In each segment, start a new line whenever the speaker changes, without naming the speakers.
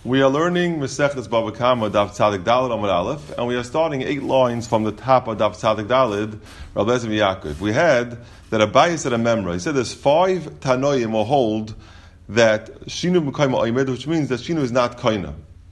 We are learning Masechtas Bava Kama Daf Tzadik Daled Amud Aleph, and we are starting 8 lines from the top of Daf Tzadik Daled, Rabbi Eliezer Yaakov. We had that Abaye said a memra. He said there's 5 Tanoim will hold that Shinu B'Koyma Oimed, which means that Shinu is not Koina.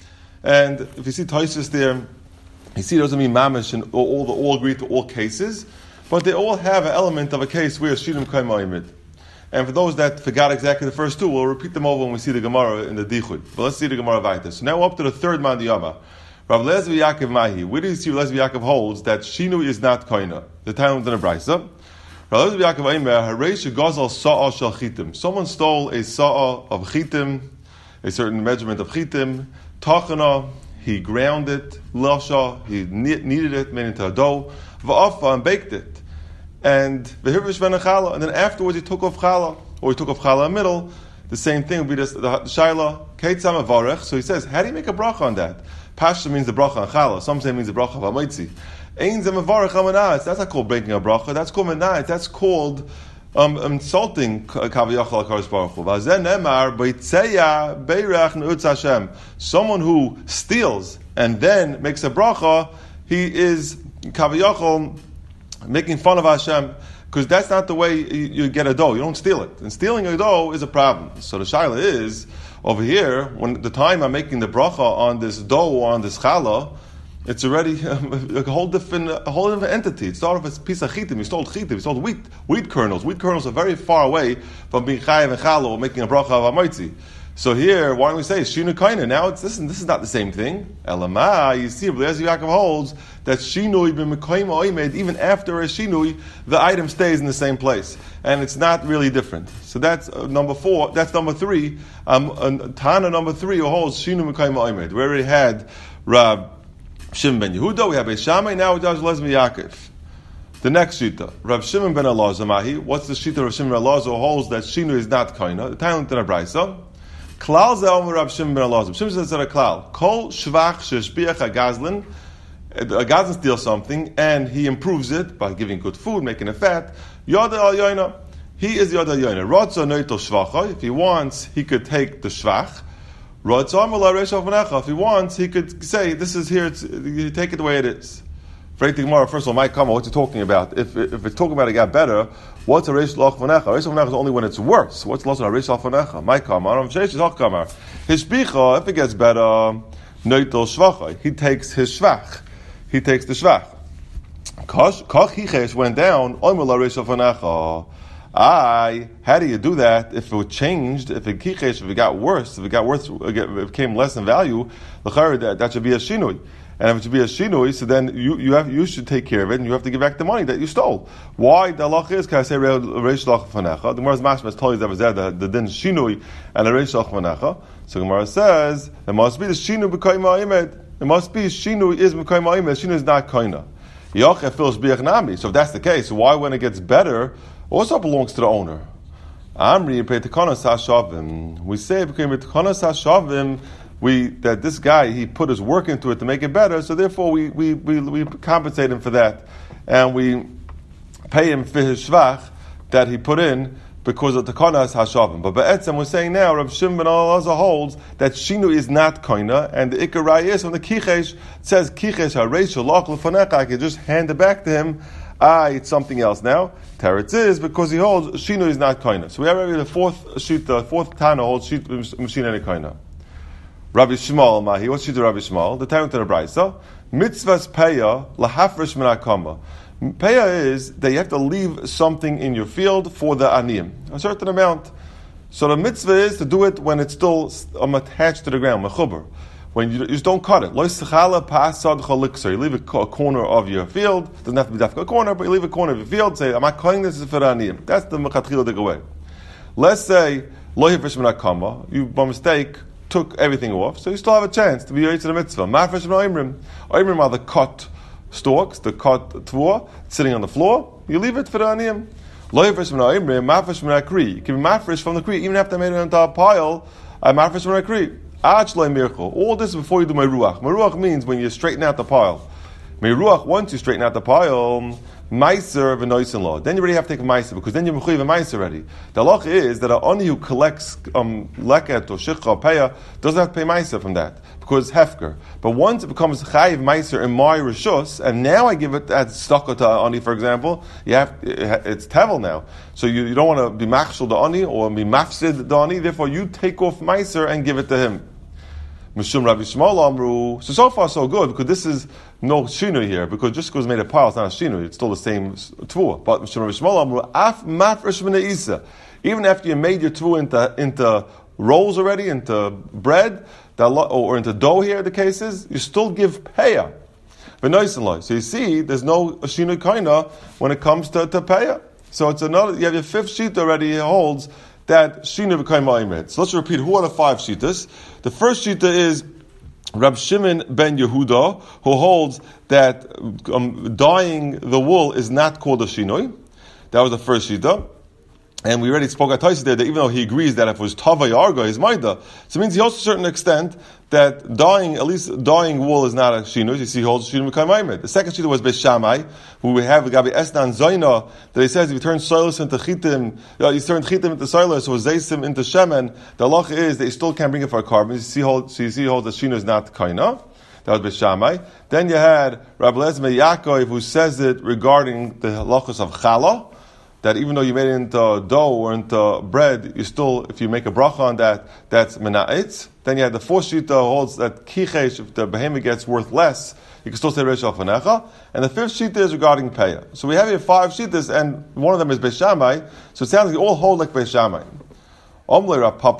And if you see Tosfos there, you see it doesn't mean Mamish and all agree to all cases, but they all have an element of a case where Shinu B'Koyma Oimed. And for those that forgot exactly the first two, we'll repeat them over when we see the Gemara in the Dichud. But let's see the Gemara Vayta. So now we're up to the third Man Diyama. Rav Eliezer Yaakov Mahi. Where do you see Rav Eliezer Yaakov holds that Shinu is not Koina? The Talmud in the Brisa. Rav Eliezer Yaakov Aimer, Hareish Gazal Sa'a Shel Chitim. Someone stole a Sa'a of Chitim, a certain measurement of Chitim. Tachana, he ground it. Lasha, he kneaded it, made it into a dough. Va'afa, and baked it. And then afterwards he took off challah, or he took off challah in the middle. The same thing would be the shaila. Keitzam avarech. So he says, how do you make a bracha on that? Pasha means the bracha on challah. Some say it means the bracha of hamaitzi. Ein zem avarech hamanayis. That's not called breaking a bracha. That's called manayis. That's called insulting kaviyachal HaKadosh Baruch Hu. Vazen emar beitzeya beirach neutz Hashem. Someone who steals and then makes a bracha, he is kaviyachal making fun of Hashem, because that's not the way you get a dough. You don't steal it. And stealing a dough is a problem. So the shaila is, over here, when the time I'm making the bracha on this dough or on this challah, it's already a whole different entity. It started with a piece of chitim. You stole chitim. You stole wheat kernels. Wheat kernels are very far away from being chayav and challah or making a bracha of amoitzi. So here, why don't we say Shinu Kaina? Now this is not the same thing. Elama, you see, Rabbi Eliezer Yaakov holds that Shinui b'Mekoyma Oimed, even after a Shinui, the item stays in the same place, and it's not really different. So that's number 4. That's number 3. Tana number 3 who holds Shinu Mekoyma Oimed. We already had Rab Shimon ben Yehuda. We have Beis Shammai. Now we have Eliezer Yaakov. The next shita, Rav Shimon ben Elazar Mahi. What's the shita of Rav Shimon ben Elazar who holds that Shinu is not Kaina? The Talmud in the Brisa. Klal ze'omer Rav Shimon ben Elazar. Shimon says that a klal. Kol shvach sheshbiach a gazlin. A gazlin steals something and he improves it by giving good food, making it fat. Yada al yoina. He is yada al yoina. Rotza noito shvachai. If he wants, he could take the shvach. Rotza amar reishav v'necha. If he wants, he could say, "This is here. You take it the way it is." First of all, might come. What you're talking about? If it's talking about it got better, what's a reish lach v'necha? Reish lach v'necha is only when it's worse. What's lost on a reish lach v'necha? Might come. His shbicha, if it gets better, noitel shvachai. He takes his shvach. He takes the shvach. Kach hichesh went down. Omer la reish lach v'necha. How do you do that? If it changed, if it kichesh, if it got worse, if it became less in value, that should be a shinui. And if it should be a shinui, so then you should take care of it, and you have to give back the money that you stole. Why the halach is? Can I say reish lach v'necha? The Gemara's mashmas told you that was there the din shinui and a reish lach v'necha. So Gemara says there must be the shinu b'koyma oimed. It must be shinu is b'koyma oimed. Shinu is not koina. Yocheh feels biach nami. So if that's the case, why when it gets better also belongs to the owner? Amri pe'tikonos hashavim. We say pe'tikonos hashavim. That this guy, he put his work into it to make it better, so therefore we compensate him for that, and we pay him for his shvach that he put in because of takanas hashavim. But be'etzem we're saying now, Rav Shimon ben Elazar holds that shinu is not koina, and the ikarai is when the kichesh says kichesh hareish shalach lefanecha, I can just hand it back to him. It's something else now. Teretz is because he holds shinu is not koina. So we have already the fourth Tana holds shinu and koina. Rabbi Shmuel Mahi, what's she to Rabbi Shmuel? The Talmud in the Brisa. Mitzvahs peya lahafresh min hakama. Peya is that you have to leave something in your field for the aniyim, a certain amount. So the mitzvah is to do it when it's still attached to the ground, mechuber. When you just don't cut it. Lo sechala pasad chalikser. You leave a corner of your field. Doesn't have to be dafka a corner, but you leave a corner of your field. Say, am I cutting this for the aniyim? That's the mechatchila dig away. Let's say lo hafresh min hakama. You by mistake took everything off, so you still have a chance to be yoytz the mitzvah. Mafresh and oimrim. Oimrim are the cut stalks, the cut tvua, sitting on the floor. You leave it for the aniyim. Lo yafresh and oimrim, mafresh and akri. You can be mafresh from the kri, even after I made it into a pile, mafresh and akri. Ach lo mircho. All this is before you do meruach. Meruach means when you straighten out the pile. Meruach, once you straighten out the pile, Meiser v'noisen law. Then you already have to take a Meiser, because then you're mechuyev a Meiser already. The halacha is that an ani who collects leket or shikha or peya doesn't have to pay Meiser from that, because it's hefker. But once it becomes chayiv Meiser in my rishus, and now I give it as staka to ani, for example, it's tevel now. So you don't want to be machshel the ani or be mafsid the ani. Therefore, you take off Meiser and give it to him. Mishum Rabbi Shmuel Amru. So far so good, because this is no shinui here, because just because it's made a pile, it's not a shinui, it's still the same tvua. But Mishum Rabbi Shmuel Amru, af mafresh min isa. Even after you made your tvua into rolls already, into bread, or into dough here, the case is, you still give peya. So you see, there's no shinui kaina when it comes to peya. So it's another, you have your fifth sheet already holds that Shina became Ma'imid. So let's repeat, who are the five Shitas? The first Shita is Rab Shimon ben Yehuda, who holds that dyeing the wool is not called a Shinoi. That was the first Shita. And we already spoke at Taisa there that even though he agrees that if it was Tava Yarga, is Maida. So it means he holds to a certain extent that dyeing wool is not a Shinoi. You see, he holds Shinoi Mekayim Maimed. The second Shita was Beis Shammai, who we have Gabi Esnan Zaina, that he says if you turn soilus into chitim, you turn chitim into soilus or zaysim into shemen, the halacha is that you still can't bring it for a carbon. You see, he holds that Shinoi is not Kaina. That was Beis Shammai. Then you had Rabbi Eliezer Yaakov, who says it regarding the halachos of challah, that even though you made it into dough or into bread, you still, if you make a bracha on that, that's mena'etz. Then you had the fourth shita holds that kichesh, if the behemoth gets worth less, you can still say reish al fanecha. And the fifth shita is regarding peya. So we have here five shitas, and one of them is Beis Shammai. So it sounds like they all hold like Beis Shammai. We have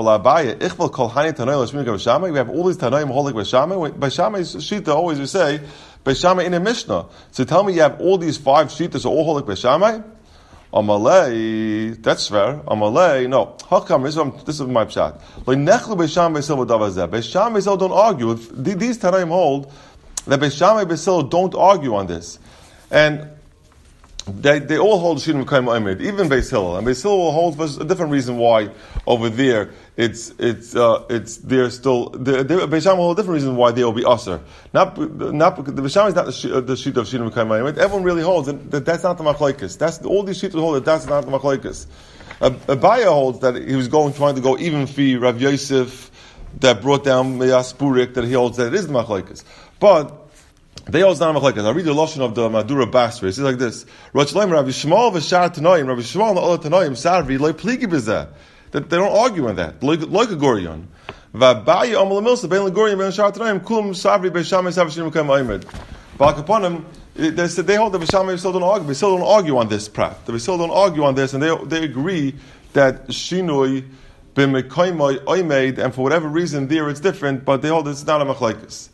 all these Tanaim hold like Beis Shammai. Beis Shammai's shita always we say, Beis Shammai in a Mishnah. So tell me you have all these five shitas all hold like Beis Shammai? Amalei, that's fair. Amalei, no. Hakam, this is my pshat. Beis Shammai don't argue. These Tanaim hold that Beis Shammai don't argue on this. And they all hold Shinui Mekayim Ma'imid, even Beis Hillel. And Beis Hillel holds for a different reason why over there they're still Beis Shammai holds a different reason why they will be usher. Not because the Beis Shammai is not the sheet of Shinui Mekayim Ma'imid. Everyone really holds that that's not the machlokes. That's all these sheets hold that that's not the machlokes. Abaya holds that he was trying to go even fi Rav Yosef that brought down Yaspurik, that he holds that it is the machlokes. But they hold not machlokes. I'll read the lashon of the Madura Basra. It's like this: Rosh Hashanah, Rabbi Shmuel v'shar Tanoim, Rabbi Shmuel and the other Tanoim sarvi loy pligi b'zeh. That they don't argue on that. Like a gorion. V'abayi amal milsa bein legorion bein shar Tanoim kulum sarvi bein Shammai sarvi Shinui Mekayim Ma'imid. Balkaponim, they hold that Shammai still don't argue. They still don't argue on this prat. They still don't argue on this, and they agree that Shinui ben Mekayim Ma'imid, and for whatever reason there it's different, but they hold it's not a machlokes.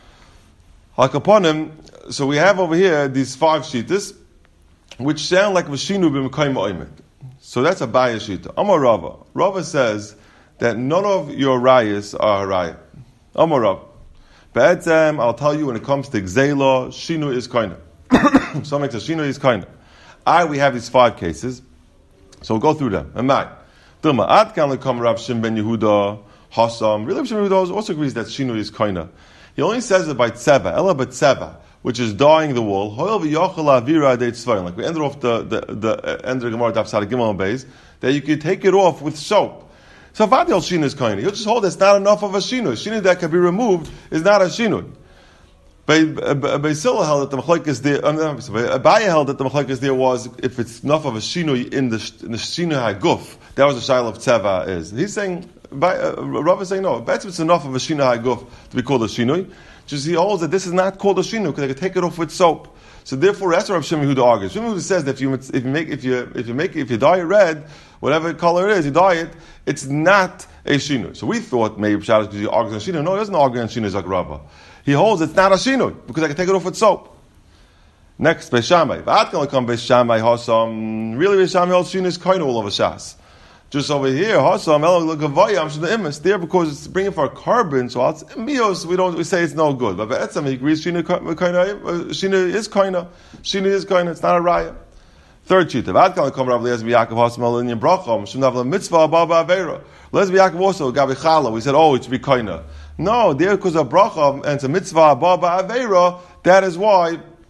So we have over here these five shitas, which sound like Vashinu b'Mekayim Ma'imid. So that's a Baya shita. Amar Rava. Rava says that none of your rayas are raya. Amar Rava. Be'etzem, I'll tell you when it comes to Gzeila, Shinu is kaina. Some makes a Shinu is kaina. We have these five cases, so we'll go through them. Amai. Dilma, Ad kan lekam Rav Shimon ben Yehuda, Hasam. Really, Rav Shimon ben Yehuda also agrees that Shinu is kaina. He only says it by tzeva, ela but tzeva, which is dyeing the wool. Like we ended off the end of the Gemara Daf Sadi Gimel Beis, that you could take it off with soap. So Vadil Shinui is kaina. He'll just hold that's not enough of a Shinui. Shinui that can be removed is not a Shinui. Beis Hillel held that the machlokes there. Abaya held that the machlokes there was if it's enough of a Shinui in the Shinui Haguf. That was the shaila of tzeva is. He's saying. Rav is saying no. That's it's enough of a Shinui Haguf to be called a Shinui. Just he holds that this is not called a Shinui because they can take it off with soap. So therefore, that's what Rav Shimon Yehuda argues. Shimon Yehuda says that if you dye it red, whatever color it is, you dye it, it's not a Shinui. So we thought maybe Pshat is because he argues on Shinui. No, he doesn't argue on Shinui like Rabbah. He holds it's not a Shinui because I can take it off with soap. Next, Beis Shammai. V'at can come Beis Shammai Hasam. Really, Beis Shammai holds Shinui is kind of all over Shas. Just over here, there because it's bringing for a carbon, so mios we say it's no good. But Be'etzem he agrees Shina is kaina. Shina is kaina. It's not a raya. Third shita. Ad kan come Rav Eliezer Yaakov Hasmal in Bracham. Shouldn't have a mitzvah ababa avera. Eliezer Yaakov also gabi chala. We said it should be kaina. No, there because of Bracham and it's a mitzvah ababa avera. That is why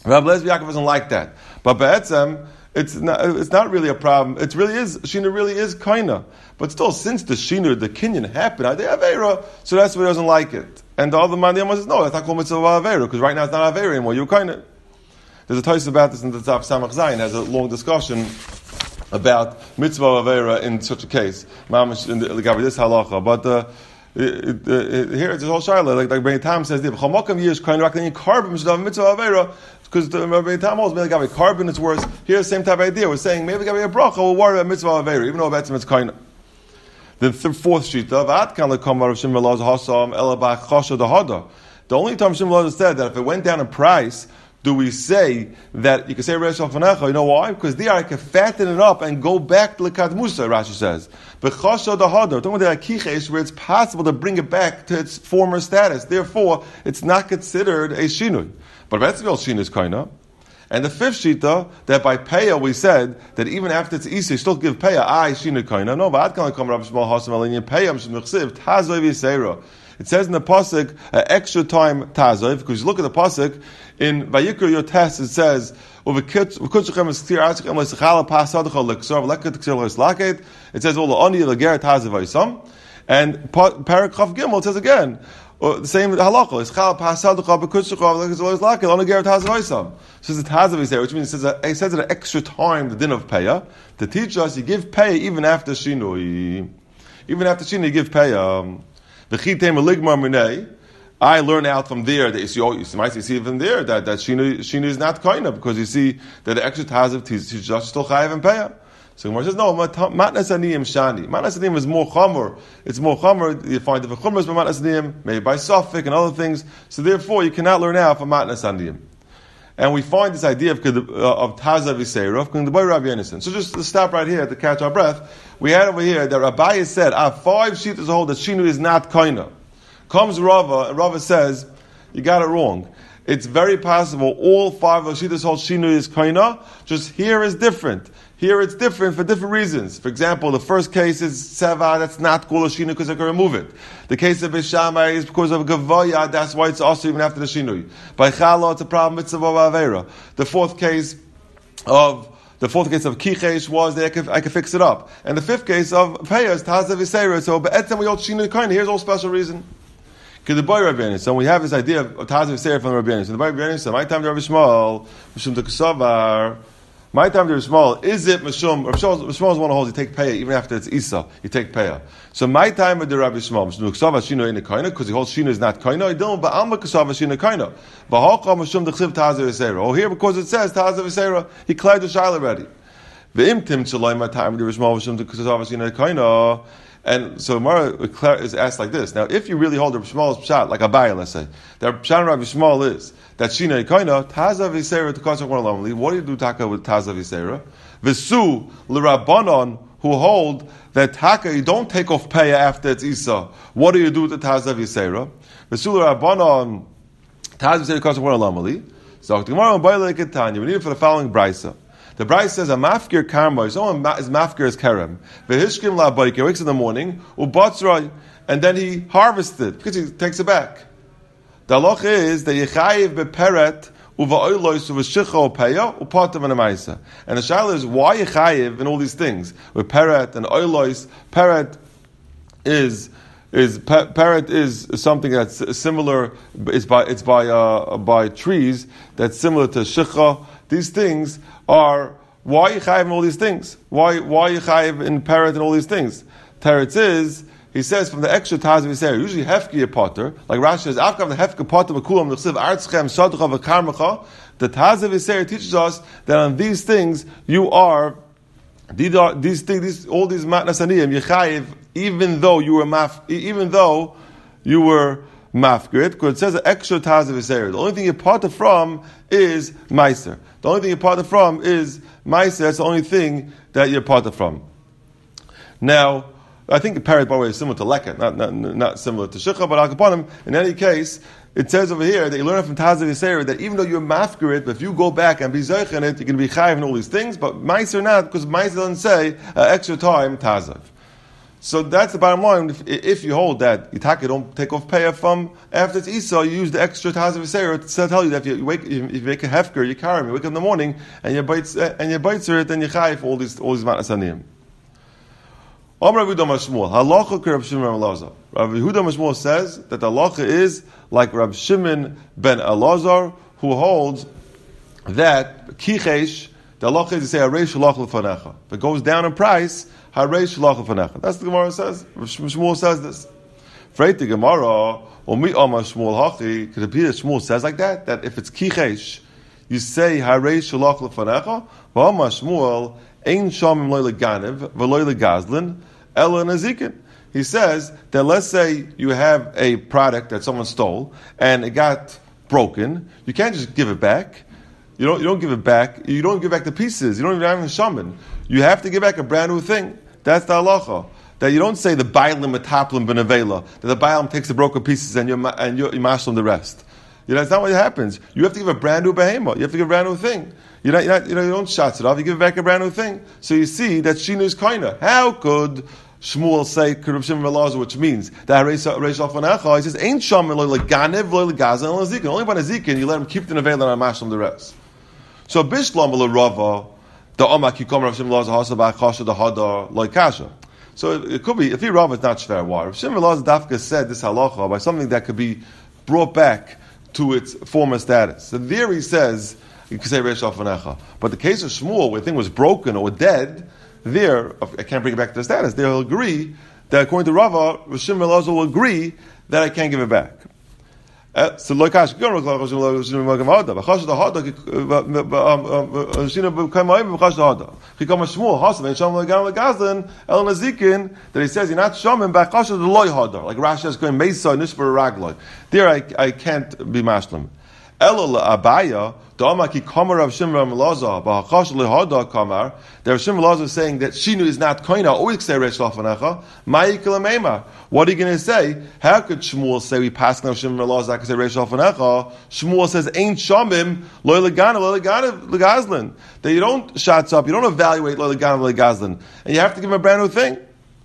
Rabbi Lezer Yaakov doesn't like that. But Be'etzem, it's not really a problem. It really is, Shina really is Kaina. But still, since the Shina, the Kinyan happened, they Aveira, so that's why he doesn't like it. And the other man, the Yom says, no, that's not called Mitzvah Aveira, because right now it's not Aveira anymore, you're Kaina. There's a Tais about this in the Tzaf Samach Zayin, has a long discussion about Mitzvah Aveira in such a case. Mamish, in the this halacha. But, here it's a whole shaila, like Ben Tam says, the Chamakam years kind of like carbon mitzvah avera, because the Ben Tam holds maybe got a carbon it's worse. Here's the same type of idea. We're saying maybe got a bracha, we'll worry about mitzvah avera, even though that's it's kind of. The fourth shita, Vat kan lekamar of Shimon Elazar hasam elabach chasha dahada. The only time Shimon Elazar said that if it went down in price, do we say that you can say Resh Alfanecha? You know why? Because there I can fatten it up and go back to Lekat Musa, Rashi says. But Chasha Dahadar, talking about the Akichesh, where it's possible to bring it back to its former status. Therefore, it's not considered a Shinui. But Betzvil Shinui is Kaina. And the fifth Shita, that by Peah we said that even after it's Isa, you still give Peah, Shinui Kaina. No, but Adkan Lekam Rabbi Shmuel Hasam Alinian Peah, Mishim Nechsiv, Tazoi V'Yiseira. It says in the pasuk extra time tazov, because you look at the pasuk in Vayikra Your Test, it says it says all the oni leger tazov, and paragraph Gimel it says again the same halacha is chal pasaducha b'kutzuchav leger oni ger tazov. So it's a tazov there, which means it says an extra time the din of payah to teach us you give payah even after shinui, you give payah. I learn out from there that you might see from there that Shina is not kaina, because you see that the extra tazav teaches us still chayav and payah. So Gemara says no, matnas aniyim shani. Matnas aniyim is more chamor. It's more chamor. You find different chumras by matnas aniyim, maybe by suffix and other things. So therefore, you cannot learn out from matnas aniyim. And we find this idea of tazav iseira from the boy Rabbi Yonason. So just to stop right here to catch our breath, we had over here that Rabbi said, I have 5 shitas hold that Shinu is not kaina. Comes Rava, and Rava says, you got it wrong. It's very possible all 5 of shitas hold Shinu is kaina, just here is different. Here it's different for different reasons. For example, the first case is Seva, that's not called a Shinu because they can remove it. The case of Bishamai is because of Gavaya, that's why it's also even after the Shinui. By Chala, it's a problem, it's a Avera. The fourth case of Kichesh was that I could fix it up. And the fifth case of Peah is Tazav Yisera. So, but Etzem we hold Shinui Kain. Here's all special reason. Because the boy Rabbi Yonason, so we have this idea of Tazav Yisera from Rabbi Yonason. The boy Rabbi Yonason, my time to Rabbi Shmuel, Mishum Tekusavar. My time to Rabbi Shmuel, is it Mishum? Rabbi Shmuel is one who holds you take Peah even after it's Isa. You take Peah. So my time with the Rabbi Shmuel, Mishum Tekusavar Shinui in the Kaina, because he holds Shinui is not Kaina. He don't, but Alma Tekusavar Shinui Kaina. But Hacham Mishum Tekusav Tazav Yisera. Oh, here because it says Tazav Yisera, he cleared the Shaila already. And so Mara is asked like this. Now, if you really hold Rabbi Shmuel's pshat, like Abaye, let's say, that pshat Rabbi Shmuel is that Shina Kaina Tazav Yisera to Kosher One. What do you do taka with Tazav Yisera? V'su l'Rabbanon who hold that taka you don't take off payah after it's Isa. What do you do with the Tazav Yisera? V'su l'Rabbanon Tazav Yisera to Kosher One. So the Gemara on Baile Ketanya. We need it for the following brisa. The Bryce says a mafkir karma. Someone is mafkir as kerem. V'hishkim la'bayke wakes in the morning ubatzroi, and then he harvests it because he takes it back. The halacha is that yechayiv beperet uva'oilois uv'shicha upeya upatam and amaisa. And the shaila is why yechayiv in all these things with peret and oilois. Peret is something that's similar. It's by trees that's similar to shicha. These things are why you chayiv in all these things. Why you chayiv in parrot and all these things? Teretz is he says from the extra tazav yisera usually hefki a potter like Rashi says after the hefki potter b'kulam nechsiv artzchem shaducha v'karmecha. The tazav yisera teaches us that on these things you are these things all these matnas aniyim you chayiv even though you were mafgrid, because it says an extra tazav yisera. The only thing you're parted from is meiser. The only thing you're parted from is meiser. That's the only thing that you're parted from. Now, I think the parrot, by the way, is similar to leket, not similar to shikha, but al-kaponim. In any case, it says over here that you learn from tazav yisera that even though you're mafgrid, but if you go back and be zeich in it, you're going to be chayiv in all these things, but meiser not, because meiser doesn't say extra time tazav. So that's the bottom line. If you hold that Yitaka don't take off payah from after it's Isa, you use the extra Taz of Yisera to tell you that if you make a hefker, you carry him, you wake up in the morning and you bites it, then you chai for all these matnasanim. Rav Yehuda Mashmuel, halacha Rav Shimon ben Elazar. Rav Yehuda Mashmuel says that the halacha is like Rav Shimon ben Elazar, who holds that kichesh, the halacha is to say hareish shalach lefanecha. If it goes down in price, hareish shalach lefanecha. That's the Gemara says. Rav Shmuel says this. Freit the Gemara, Omi Amar Shmuel hachi, could it be that Shmuel says like that? That if it's kichesh, you say hareish shalach lefanecha. V'amar Shmuel ein shamim loy leganev v'loy legazlin ela nazikin. He says that let's say you have a product that someone stole and it got broken, you can't just give it back. You don't give it back. You don't give back the pieces. You don't even have a shaman. You have to give back a brand new thing. That's the halacha. That you don't say the bailim metaplim benavela, that the bailim takes the broken pieces and you mashlim the rest. That's not what happens. You have to give a brand new behema. You have to give a brand new thing. You don't shots it off. You give back a brand new thing. So you see that shinu is kaina. How could Shmuel say Rav Shimon ben Elazar, which means that Reish Alfanecha, he says ain't shaman loy leganev loy legazan loy lezikin. Only by nezikin you let him keep the nevela and mashlim the rest. So Bishlam Rava, the Omak Yikom Rav Shimon ben Elazar Hasabach Chasha the Hadar loy kasha. So it could be if he Rava it's not shver. Why? Rav Shimon ben Elazar Dafka said this halacha by something that could be brought back to its former status. So there he says you can say Reish Alfanecha. But the case of Shmuel, where the thing was broken or dead, there, I can't bring it back to the status. They'll agree that according to Rava, Rav Shimon ben Elazar will agree that I can't give it back. So loikash guruk Rav Shimon ben Elazar b'chash the hada Shina b'kamayim b'chash the hada. He comes Shmuel hasav and Shmuel legam legazlan el nazikin that he says you're not shaman b'chash the loy hada like Rashi is going mesa nishbar ragloi. There I can't be mashlim. Elo Abaya, the Amaki Kamar of Shimon ben Elazar, B'Hachash Lehada Kamar. There Shimon ben Elazar is saying that Shinu is not koina. Always say Reish Lafanecha. Ma'ikil Meimar. What are you going to say? How could Shmuel say we pass now Shimon ben Elazar? I can say Reish Lafanecha. Shmuel says ain't Shamim Loy Legana Legazlin. That you don't shots up, you don't evaluate Loy Legana Legazlin, and you have to give him a brand new thing.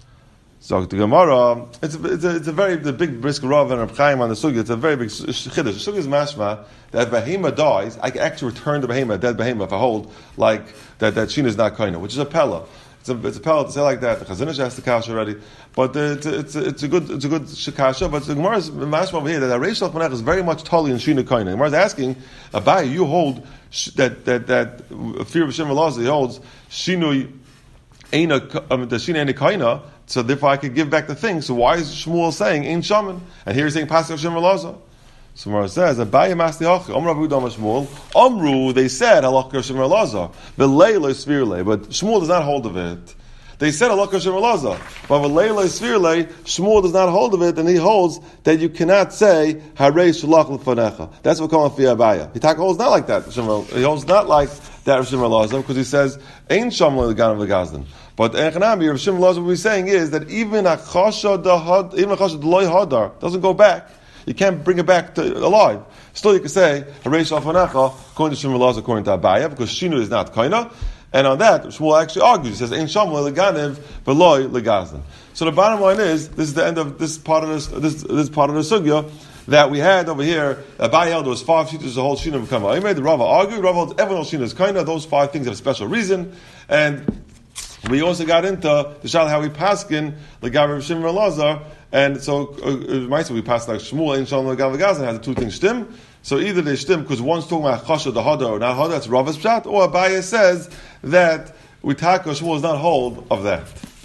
So the Gemara, it's a very big brisk Rav and Reb Chaim on the sugya. It's a very big chiddush. The sugya is mashma that if behema dies, I can actually return the behema, dead behema, if I hold like that shina is not kaina, which is a pella. It's a pella to say like that. The Chazanish has the kasha already, but it's a good kasha. But the Gemara is mashma over here that Reish Alfanech is very much tali in shina kaina. The Gemara is asking, Abai, you hold that fear of Shimon ben Elazar, he holds shinui the shina ain't kaina. So therefore I could give back the thing. So why is Shmuel saying ain't shaman? And here he's saying Pasuk Shimon ben Elazar. So Gemara says Abaye Masli Hachi Amar Rav Yehuda Shmuel Amru. They said Halakha Shimon ben Elazar V'Leila Svirle, but Shmuel does not hold of it. They said Halakha Shimon ben Elazar, but V'Leila Svirle, Shmuel does not hold of it, and he holds that you cannot say Harei Shalach L'Fanecha. That's what comes via Abaye. He holds not like that. He holds not like that of Shimon ben Elazar because he says ain't shaman L'Ganav L'Gazdan. But Echanami, Rav Shimon ben Elazar, what we're saying is that even a chasha loy hadar doesn't go back. You can't bring it back to alive. Still, you can say Hareish Alfanecha according to Shimon ben Elazar, according to Abaye, because Shinu is not kaina. And on that, Shmuel actually argues. He says Ein Sham leganev v'loy legazlan. So the bottom line is this is the end of this part of this part of the sugya that we had over here. Abaye held there was 5 sheets the whole Shinu become. He made the Rava argue. Rava holds everyone else Shinu is kaina. Those 5 things have a special reason and. We also got into the shal how we paskin the Gav Shimon ben Elazar, and so we passed like Shmuel and Shalom Gav Gazan has the 2 things shtim. So either they shtim because one's talking about chasha the hada or not hada, that's Rava's pshat, or Abaye says that we taka Shmuel does not hold of that.